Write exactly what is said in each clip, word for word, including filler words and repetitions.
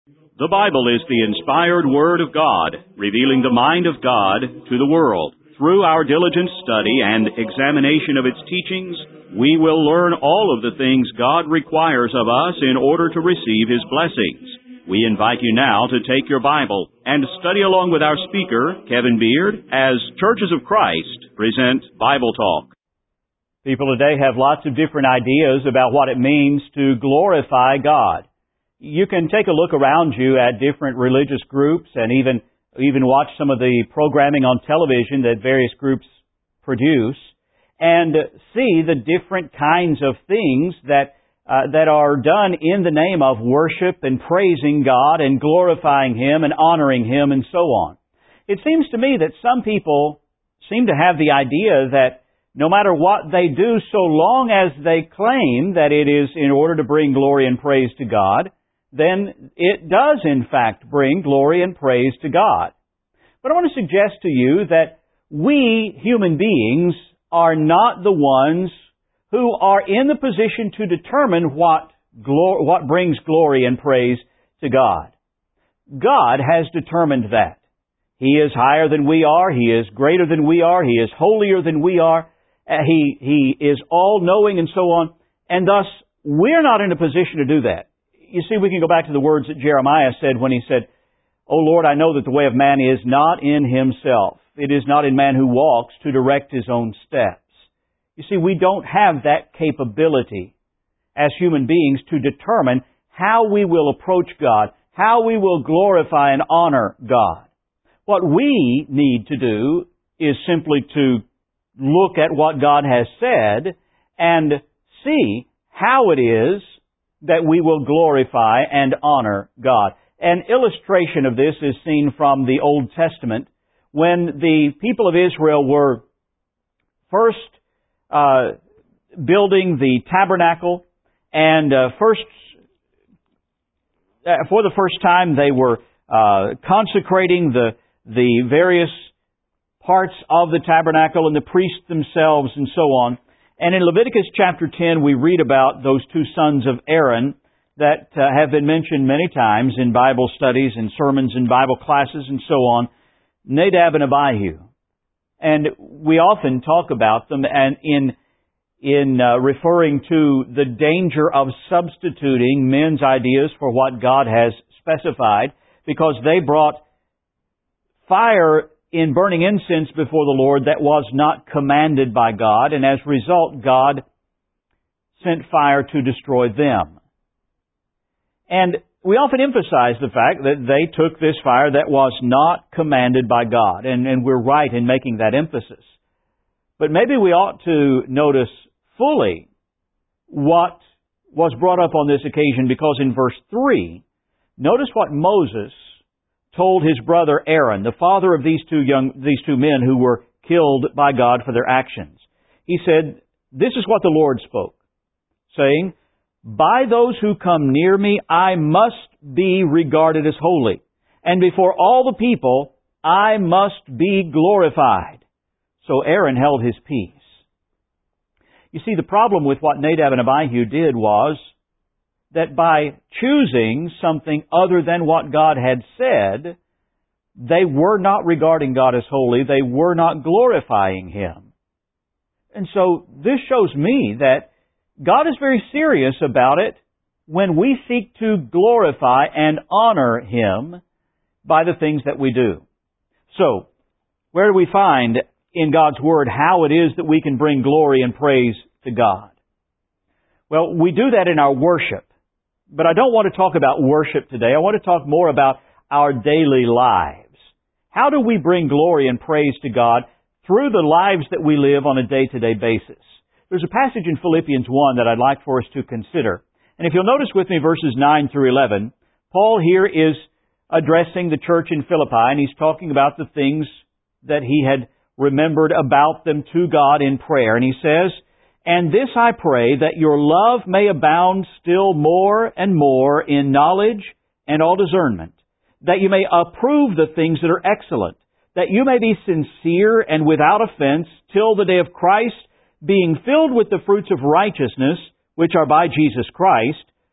The Bible is the inspired Word of God, revealing the mind of God to the world. Through our diligent study and examination of its teachings, we will learn all of the things God requires of us in order to receive His blessings. We invite you now to take your Bible and study along with our speaker, Kevin Beard, as Churches of Christ present Bible Talk. People today have lots of different ideas about what it means to glorify God. You can take a look around you at different religious groups and even even watch some of the programming on television that various groups produce and see the different kinds of things that uh, that are done in the name of worship and praising God and glorifying Him and honoring Him and so on. It seems to me that some people seem to have the idea that no matter what they do, so long as they claim that it is in order to bring glory and praise to God, then it does in fact bring glory and praise to God. But I want to suggest to you that we human beings are not the ones who are in the position to determine what glor- what brings glory and praise to God. God has determined that. He is higher than we are. He is greater than we are. He is holier than we are. Uh, he, he is all-knowing and so on. And thus, we're not in a position to do that. You see, we can go back to the words that Jeremiah said when he said, "O Lord, I know that the way of man is not in himself. It is not in man who walks to direct his own steps." You see, we don't have that capability as human beings to determine how we will approach God, how we will glorify and honor God. What we need to do is simply to look at what God has said and see how it is that we will glorify and honor God. An illustration of this is seen from the Old Testament when the people of Israel were first uh, building the tabernacle and uh, first, uh, for the first time they were uh, consecrating the the various parts of the tabernacle and the priests themselves and so on. And in Leviticus chapter ten, we read about those two sons of Aaron that uh, have been mentioned many times in Bible studies and sermons and Bible classes and so on, Nadab and Abihu. And we often talk about them and in in uh, referring to the danger of substituting men's ideas for what God has specified, because they brought fire in burning incense before the Lord that was not commanded by God, and as a result, God sent fire to destroy them. And we often emphasize the fact that they took this fire that was not commanded by God, and, and we're right in making that emphasis. But maybe we ought to notice fully what was brought up on this occasion, because in verse three, notice what Moses told his brother Aaron, the father of these two young, these two men who were killed by God for their actions. He said, "This is what the Lord spoke, saying, by those who come near me, I must be regarded as holy, and before all the people, I must be glorified." So Aaron held his peace. You see, the problem with what Nadab and Abihu did was that by choosing something other than what God had said, they were not regarding God as holy. They were not glorifying Him. And so this shows me that God is very serious about it when we seek to glorify and honor Him by the things that we do. So, where do we find in God's Word how it is that we can bring glory and praise to God? Well, we do that in our worship. But I don't want to talk about worship today. I want to talk more about our daily lives. How do we bring glory and praise to God through the lives that we live on a day-to-day basis? There's a passage in Philippians one that I'd like for us to consider. And if you'll notice with me verses nine through eleven, Paul here is addressing the church in Philippi, and he's talking about the things that he had remembered about them to God in prayer. And he says, "And this I pray, that your love may abound still more and more in knowledge and all discernment, that you may approve the things that are excellent, that you may be sincere and without offense till the day of Christ, being filled with the fruits of righteousness, which are by Jesus Christ,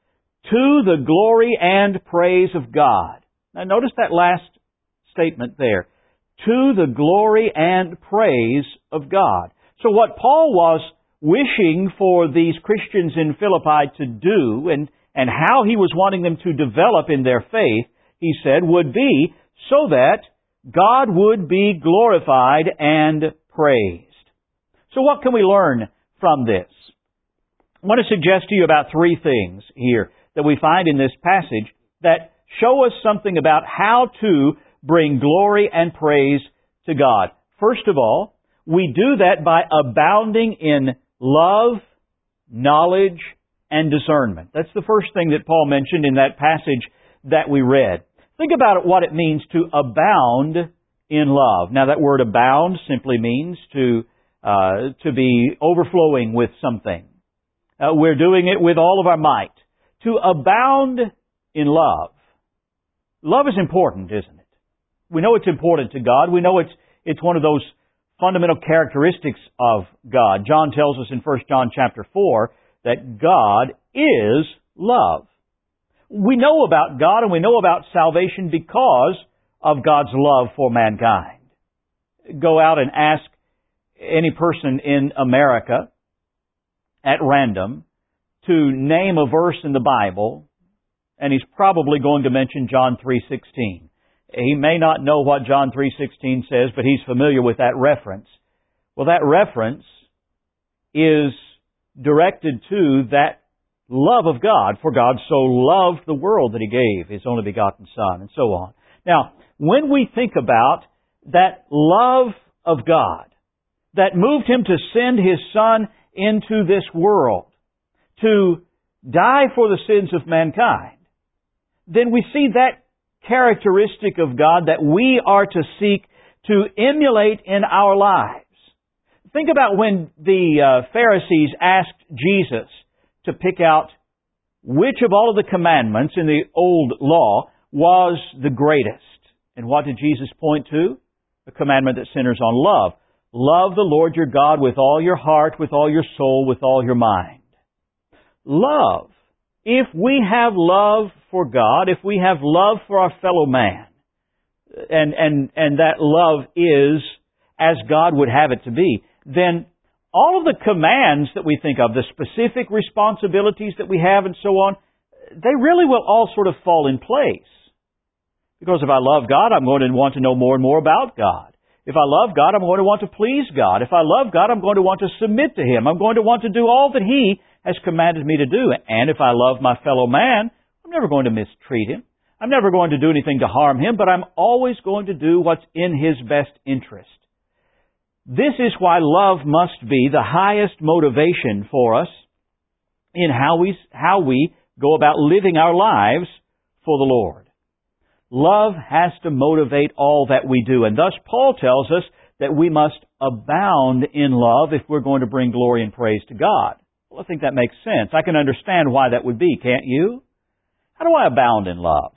to the glory and praise of God. Now notice that last statement there. To the glory and praise of God. So what Paul was wishing for these Christians in Philippi to do, and, and how he was wanting them to develop in their faith, he said, would be so that God would be glorified and praised. So what can we learn from this? I want to suggest to you about three things here that we find in this passage that show us something about how to bring glory and praise to God. First of all, we do that by abounding in love, knowledge, and discernment. That's the first thing that Paul mentioned in that passage that we read. Think about what it means to abound in love. Now that word abound simply means to uh, to be overflowing with something. Uh, we're doing it with all of our might. To abound in love. Love is important, isn't it? We know it's important to God. We know it's it's one of those fundamental characteristics of God. John tells us in First John chapter four that God is love. We know about God and we know about salvation because of God's love for mankind. Go out and ask any person in America at random to name a verse in the Bible, and he's probably going to mention John three sixteen. He may not know what John three sixteen says, but he's familiar with that reference. Well, that reference is directed to that love of God, for God so loved the world that He gave His only begotten Son, and so on. Now, when we think about that love of God that moved Him to send His Son into this world to die for the sins of mankind, then we see that characteristic of God that we are to seek to emulate in our lives. Think about when the uh, Pharisees asked Jesus to pick out which of all of the commandments in the old law was the greatest. And what did Jesus point to? The commandment that centers on love. Love the Lord your God with all your heart, with all your soul, with all your mind. Love. If we have love for God, if we have love for our fellow man, and, and, and that love is as God would have it to be, then all of the commands that we think of, the specific responsibilities that we have and so on, they really will all sort of fall in place. Because if I love God, I'm going to want to know more and more about God. If I love God, I'm going to want to please God. If I love God, I'm going to want to submit to Him. I'm going to want to do all that He has commanded me to do. And if I love my fellow man, I'm never going to mistreat him. I'm never going to do anything to harm him, but I'm always going to do what's in his best interest. This is why love must be the highest motivation for us in how we, how we go about living our lives for the Lord. Love has to motivate all that we do. And thus Paul tells us that we must abound in love if we're going to bring glory and praise to God. Well, I think that makes sense. I can understand why that would be, can't you? How do I abound in love?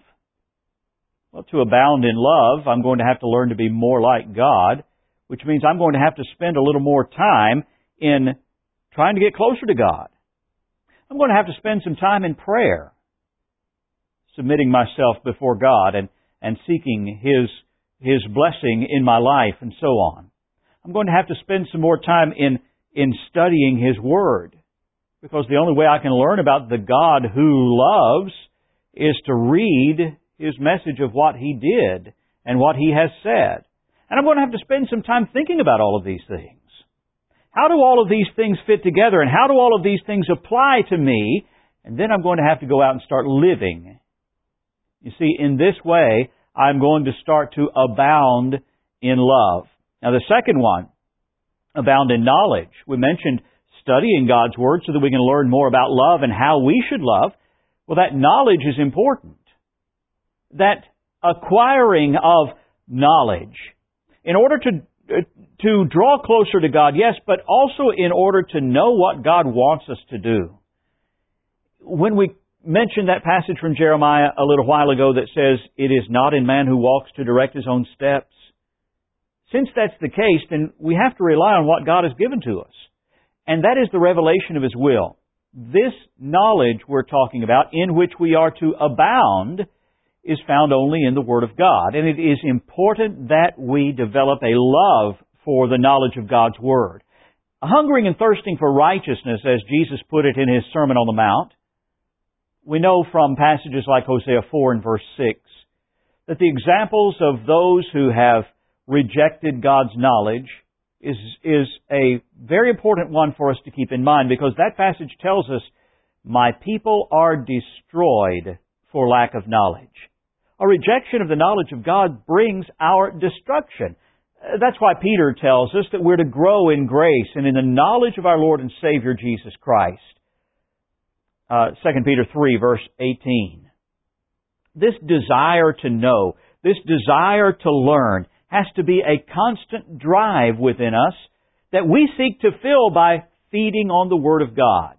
Well, to abound in love, I'm going to have to learn to be more like God, which means I'm going to have to spend a little more time in trying to get closer to God. I'm going to have to spend some time in prayer, submitting myself before God and, and seeking His, His blessing in my life and so on. I'm going to have to spend some more time in, in studying His Word, because the only way I can learn about the God who loves is to read His message of what He did and what He has said. And I'm going to have to spend some time thinking about all of these things. How do all of these things fit together, and how do all of these things apply to me? And then I'm going to have to go out and start living. You see, in this way, I'm going to start to abound in love. Now, the second one, abound in knowledge. We mentioned studying God's Word so that we can learn more about love and how we should love. Well, that knowledge is important. That acquiring of knowledge, in order to to draw closer to God, yes, but also in order to know what God wants us to do. When we mentioned that passage from Jeremiah a little while ago that says, "It is not in man who walks to direct his own steps," since that's the case, then we have to rely on what God has given to us. And that is the revelation of His will. this knowledge we're talking about, in which we are to abound, is found only in the Word of God. And it is important that we develop a love for the knowledge of God's Word. Hungering and thirsting for righteousness, as Jesus put it in His Sermon on the Mount. We know from passages like Hosea four and verse six that the examples of those who have rejected God's knowledge is, is a very important one for us to keep in mind, because that passage tells us, "My people are destroyed for lack of knowledge." A rejection of the knowledge of God brings our destruction. That's why Peter tells us that we're to grow in grace and in the knowledge of our Lord and Savior Jesus Christ. Uh, Second Peter three, verse eighteen. This desire to know, this desire to learn, has to be a constant drive within us that we seek to fill by feeding on the Word of God.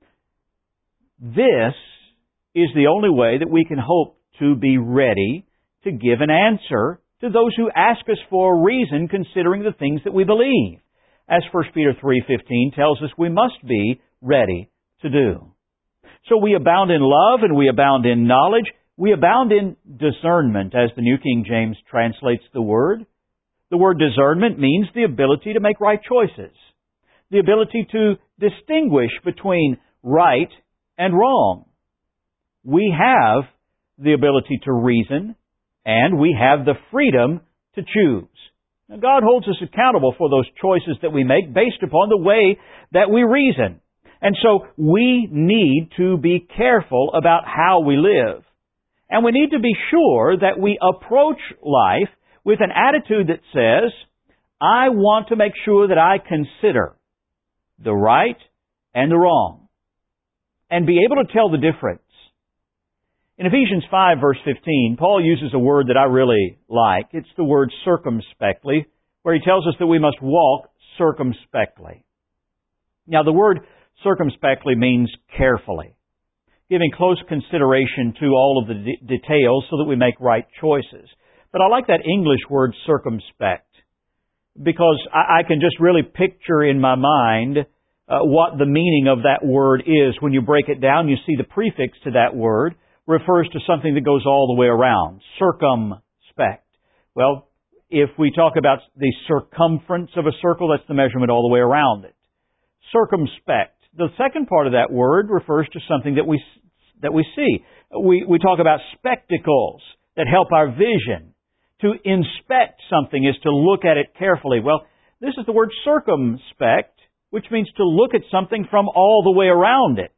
This is the only way that we can hope to be ready to give an answer to those who ask us for a reason considering the things that we believe, as First Peter three fifteen tells us we must be ready to do. So we abound in love and we abound in knowledge. We abound in discernment, as the New King James translates the word. The word discernment means the ability to make right choices, the ability to distinguish between right and wrong. We have the ability to reason, and we have the freedom to choose. Now, God holds us accountable for those choices that we make based upon the way that we reason. And so we need to be careful about how we live. And we need to be sure that we approach life with an attitude that says, I want to make sure that I consider the right and the wrong, and be able to tell the difference. In Ephesians five, verse fifteen, Paul uses a word that I really like. It's the word circumspectly, where he tells us that we must walk circumspectly. Now, the word circumspectly means carefully, giving close consideration to all of the de- details so that we make right choices. But I like that English word circumspect, because I, I can just really picture in my mind uh, what the meaning of that word is. When you break it down, you see the prefix to that word refers to something that goes all the way around. Circumspect. Well, if we talk about the circumference of a circle, that's the measurement all the way around it. Circumspect. The second part of that word refers to something that we that we see. We we talk about spectacles that help our vision. To inspect something is to look at it carefully. Well, this is the word circumspect, which means to look at something from all the way around it.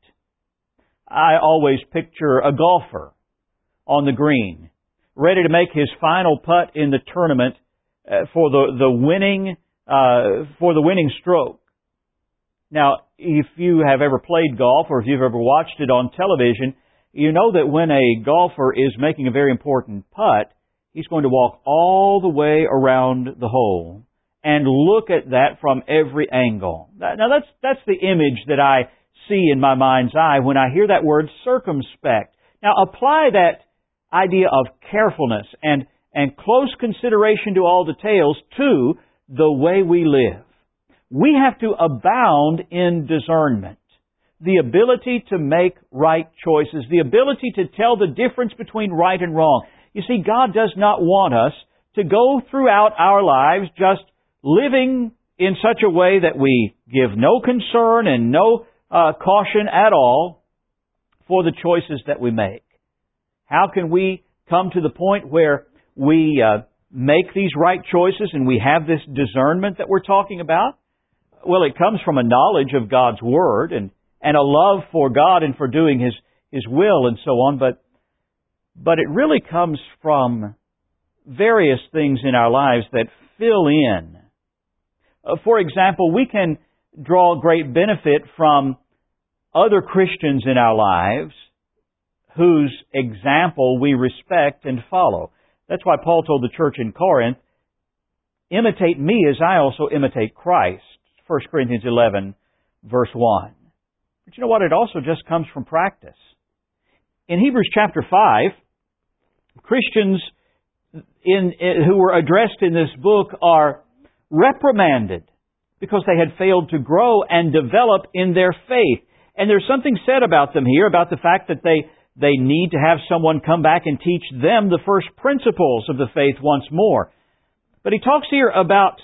I always picture a golfer on the green, ready to make his final putt in the tournament uh, for the the winning uh, for the winning stroke. Now, if you have ever played golf or if you've ever watched it on television, you know that when a golfer is making a very important putt, he's going to walk all the way around the hole and look at that from every angle. Now, that's that's the image that I see in my mind's eye when I hear that word circumspect. Now, apply that idea of carefulness and, and close consideration to all details to the way we live. We have to abound in discernment, the ability to make right choices, the ability to tell the difference between right and wrong. You see, God does not want us to go throughout our lives just living in such a way that we give no concern and no uh, caution at all for the choices that we make. How can we come to the point where we uh, make these right choices and we have this discernment that we're talking about? Well, it comes from a knowledge of God's Word and, and a love for God and for doing His, His will and so on, but, but it really comes from various things in our lives that fill in. Uh, for example, we can draw great benefit from other Christians in our lives whose example we respect and follow. That's why Paul told the church in Corinth, imitate me as I also imitate Christ. First Corinthians eleven, verse one. But you know what? It also just comes from practice. In Hebrews chapter five, Christians in, in, who were addressed in this book are reprimanded because they had failed to grow and develop in their faith. And there's something said about them here, about the fact that they, they need to have someone come back and teach them the first principles of the faith once more. But he talks here about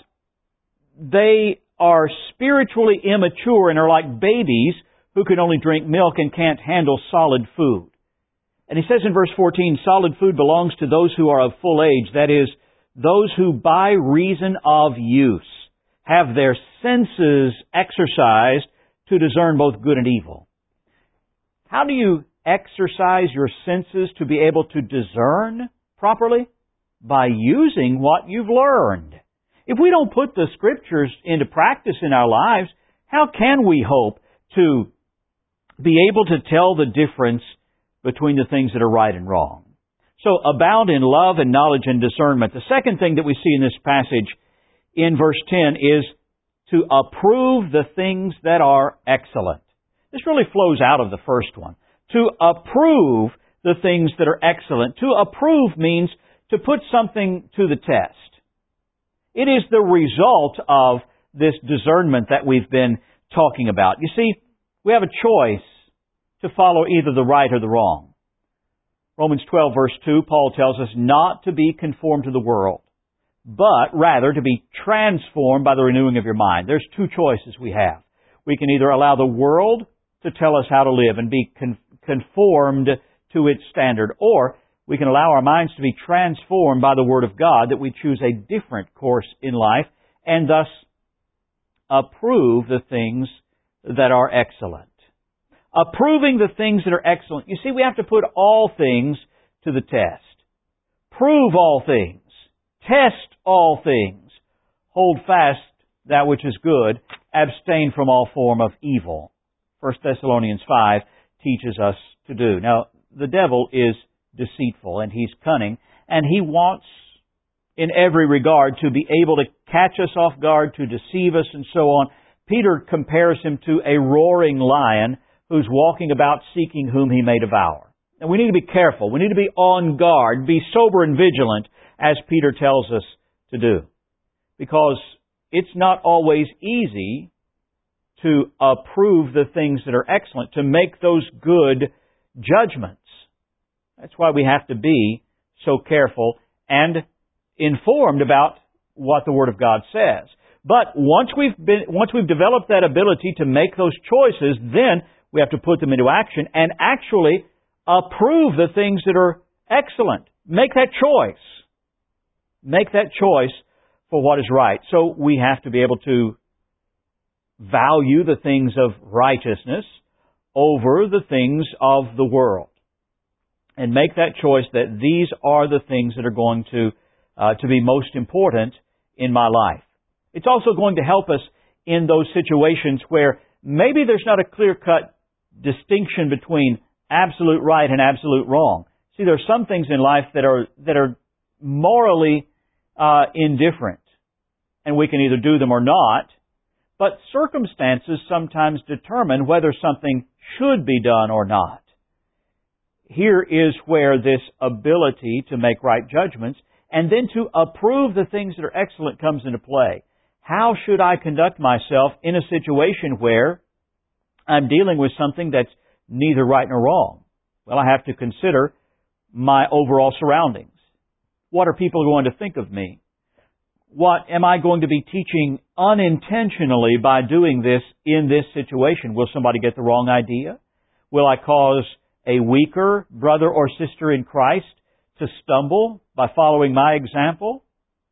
they are spiritually immature and are like babies who can only drink milk and can't handle solid food. And he says in verse fourteen, solid food belongs to those who are of full age, that is, those who by reason of use have their senses exercised to discern both good and evil. How do you exercise your senses to be able to discern properly? By using what you've learned. If we don't put the Scriptures into practice in our lives, how can we hope to be able to tell the difference between the things that are right and wrong? So, abound in love and knowledge and discernment. The second thing that we see in this passage in verse ten is to approve the things that are excellent. This really flows out of the first one. To approve the things that are excellent. To approve means to put something to the test. It is the result of this discernment that we've been talking about. You see, we have a choice to follow either the right or the wrong. Romans twelve verse two, Paul tells us not to be conformed to the world, but rather to be transformed by the renewing of your mind. There's two choices we have. We can either allow the world to tell us how to live and be con- conformed to its standard, or we can allow our minds to be transformed by the Word of God, that we choose a different course in life and thus approve the things that are excellent. Approving the things that are excellent. You see, we have to put all things to the test. Prove all things. Test all things. Hold fast that which is good. Abstain from all form of evil. First Thessalonians five teaches us to do. Now, the devil is deceitful and he's cunning, and he wants in every regard to be able to catch us off guard, to deceive us and so on. Peter compares him to a roaring lion who's walking about seeking whom he may devour. And we need to be careful. We need to be on guard, be sober and vigilant, as Peter tells us to do. Because it's not always easy to approve the things that are excellent, to make those good judgments. That's why we have to be so careful and informed about what the Word of God says. But once we've been, once we've developed that ability to make those choices, then we have to put them into action and actually approve the things that are excellent. Make that choice. Make that choice for what is right. So we have to be able to value the things of righteousness over the things of the world. And make that choice that these are the things that are going to uh, to be most important in my life. It's also going to help us in those situations where maybe there's not a clear-cut distinction between absolute right and absolute wrong. See, there are some things in life that are that are morally uh, indifferent, and we can either do them or not. But circumstances sometimes determine whether something should be done or not. Here is where this ability to make right judgments and then to approve the things that are excellent comes into play. How should I conduct myself in a situation where I'm dealing with something that's neither right nor wrong? Well, I have to consider my overall surroundings. What are people going to think of me? What am I going to be teaching unintentionally by doing this in this situation? Will somebody get the wrong idea? Will I cause a weaker brother or sister in Christ to stumble by following my example?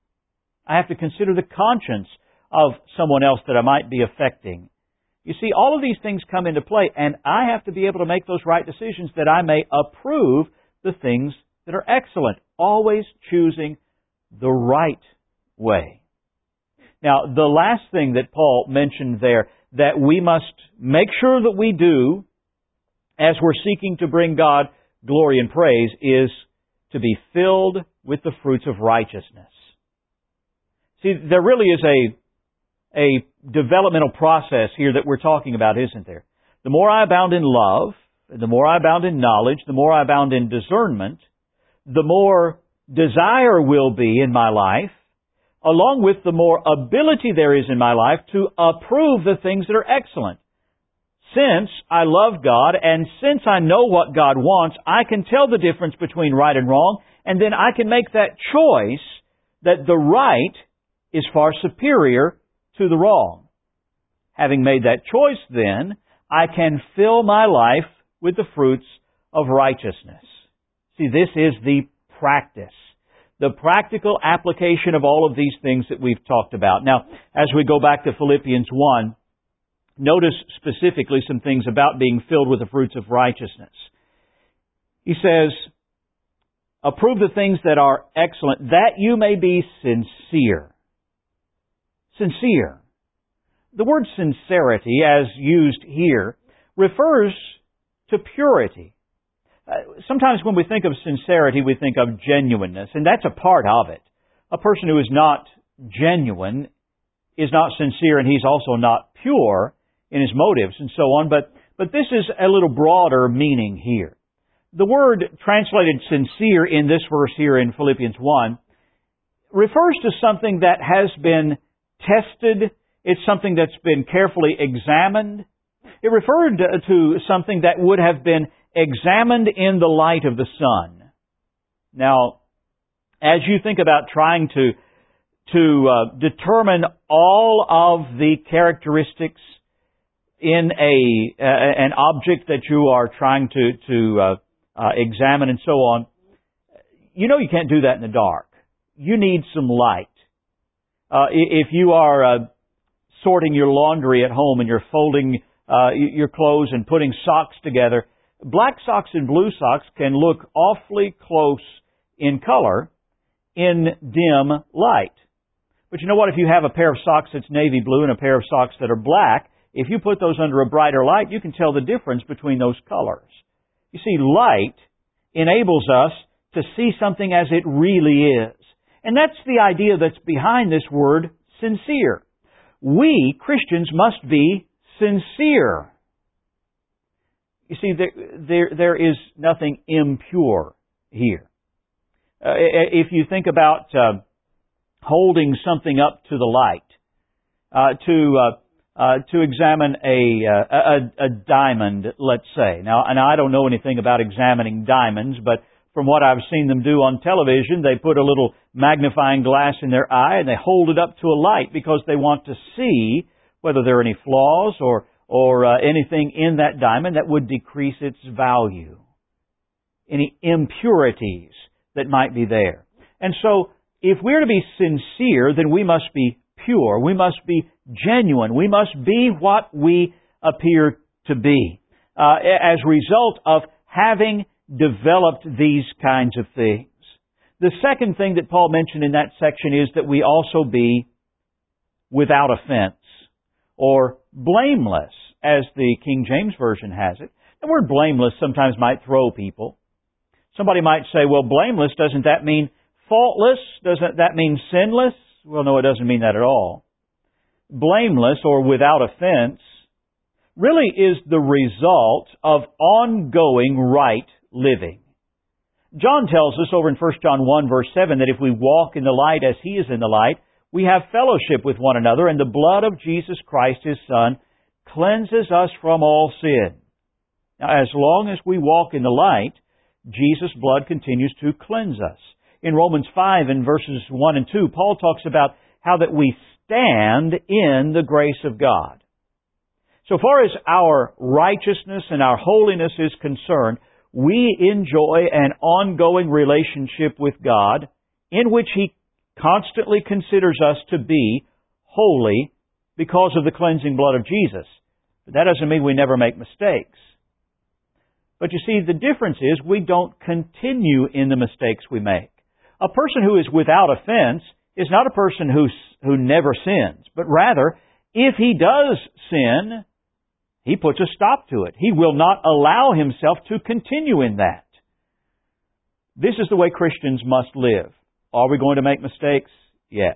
I have to consider the conscience of someone else that I might be affecting. You see, all of these things come into play, and I have to be able to make those right decisions that I may approve the things that are excellent, always choosing the right way. Now, the last thing that Paul mentioned there that we must make sure that we do as we're seeking to bring God glory and praise is to be filled with the fruits of righteousness. See, there really is a, a developmental process here that we're talking about, isn't there? The more I abound in love, the more I abound in knowledge, the more I abound in discernment, the more desire will be in my life, along with the more ability there is in my life to approve the things that are excellent. Since I love God and since I know what God wants, I can tell the difference between right and wrong, and then I can make that choice that the right is far superior to the wrong. Having made that choice, then, I can fill my life with the fruits of righteousness. See, this is the practice, the practical application of all of these things that we've talked about. Now, as we go back to Philippians one, notice specifically some things about being filled with the fruits of righteousness. He says, approve the things that are excellent, that you may be sincere. Sincere. The word sincerity, as used here, refers to purity. Uh, sometimes when we think of sincerity, we think of genuineness, and that's a part of it. A person who is not genuine is not sincere, and he's also not pure in his motives and so on, but, but this is a little broader meaning here. The word translated sincere in this verse here in Philippians one refers to something that has been tested. It's something that's been carefully examined. It referred to something that would have been examined in the light of the sun. Now, as you think about trying to, to uh, determine all of the characteristics in a uh, an object that you are trying to, to uh, uh, examine and so on, you know you can't do that in the dark. You need some light. Uh, if you are uh, sorting your laundry at home and you're folding uh, your clothes and putting socks together, black socks and blue socks can look awfully close in color in dim light. But you know what? If you have a pair of socks that's navy blue and a pair of socks that are black, if you put those under a brighter light, you can tell the difference between those colors. You see, light enables us to see something as it really is. And that's the idea that's behind this word, sincere. We, Christians, must be sincere. You see, there, there, there is nothing impure here. Uh, if you think about uh, holding something up to the light, uh, to uh, uh, to examine a, uh, a a diamond, let's say. Now, and I don't know anything about examining diamonds, but from what I've seen them do on television, they put a little magnifying glass in their eye and they hold it up to a light because they want to see whether there are any flaws or or uh, anything in that diamond that would decrease its value, any impurities that might be there. And so, if we're to be sincere, then we must be pure. We must be genuine. We must be what we appear to be uh, as a result of having developed these kinds of things. The second thing that Paul mentioned in that section is that we also be without offense or blameless, as the King James Version has it. The word blameless sometimes might throw people. Somebody might say, well, blameless, doesn't that mean faultless? Doesn't that mean sinless? Well, no, it doesn't mean that at all. Blameless or without offense really is the result of ongoing right living. John tells us over in First John one verse seven that if we walk in the light as He is in the light, we have fellowship with one another, and the blood of Jesus Christ, His Son, cleanses us from all sin. Now, as long as we walk in the light, Jesus' blood continues to cleanse us. In Romans five and verses one and two, Paul talks about how that we stand in the grace of God. So far as our righteousness and our holiness is concerned, we enjoy an ongoing relationship with God in which He constantly considers us to be holy because of the cleansing blood of Jesus. But that doesn't mean we never make mistakes. But you see, the difference is we don't continue in the mistakes we make. A person who is without offense is not a person who, who never sins, but rather, if he does sin, he puts a stop to it. He will not allow himself to continue in that. This is the way Christians must live. Are we going to make mistakes? Yes.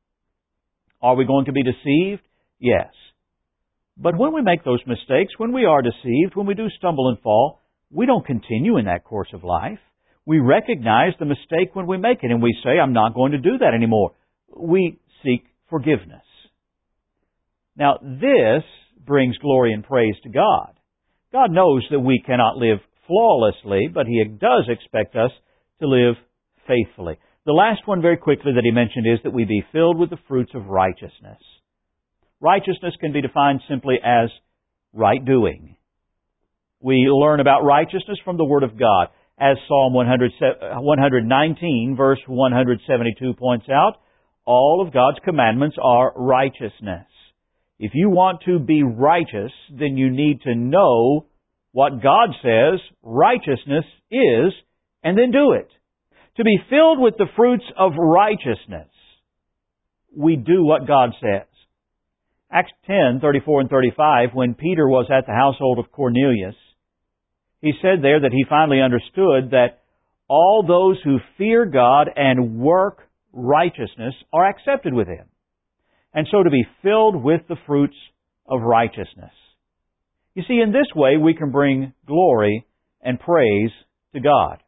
Are we going to be deceived? Yes. But when we make those mistakes, when we are deceived, when we do stumble and fall, we don't continue in that course of life. We recognize the mistake when we make it, and we say, I'm not going to do that anymore. We seek forgiveness. Now, this brings glory and praise to God. God knows that we cannot live flawlessly, but He does expect us to live faithfully. The last one, very quickly, that He mentioned is that we be filled with the fruits of righteousness. Righteousness can be defined simply as right doing. We learn about righteousness from the Word of God. As Psalm one nineteen, verse one seventy-two points out, all of God's commandments are righteousness. If you want to be righteous, then you need to know what God says righteousness is, and then do it. To be filled with the fruits of righteousness, we do what God says. Acts ten, thirty-four and thirty-five, when Peter was at the household of Cornelius, he said there that he finally understood that all those who fear God and work righteousness are accepted with Him. And so to be filled with the fruits of righteousness. You see, in this way we can bring glory and praise to God.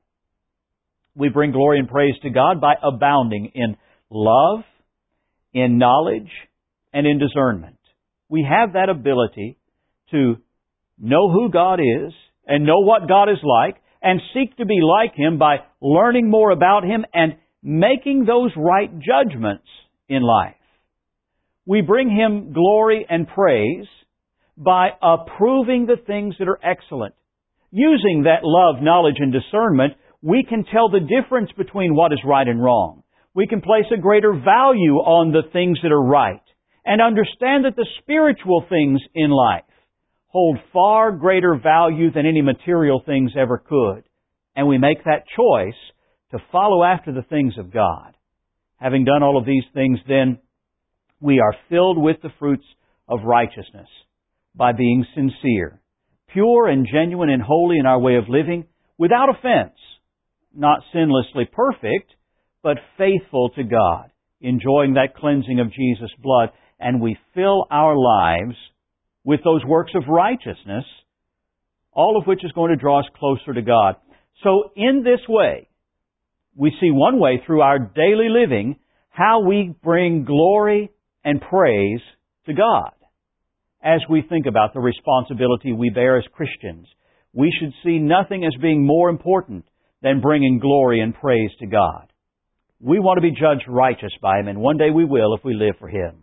We bring glory and praise to God by abounding in love, in knowledge, and in discernment. We have that ability to know who God is and know what God is like and seek to be like Him by learning more about Him and making those right judgments in life. We bring Him glory and praise by approving the things that are excellent. Using that love, knowledge, and discernment, we can tell the difference between what is right and wrong. We can place a greater value on the things that are right and understand that the spiritual things in life hold far greater value than any material things ever could. And we make that choice to follow after the things of God. Having done all of these things, then, we are filled with the fruits of righteousness by being sincere, pure and genuine and holy in our way of living, without offense, not sinlessly perfect, but faithful to God, enjoying that cleansing of Jesus' blood, and we fill our lives with those works of righteousness, all of which is going to draw us closer to God. So in this way, we see one way through our daily living how we bring glory and praise to God. As we think about the responsibility we bear as Christians, we should see nothing as being more important than bringing glory and praise to God. We want to be judged righteous by Him, and one day we will if we live for Him.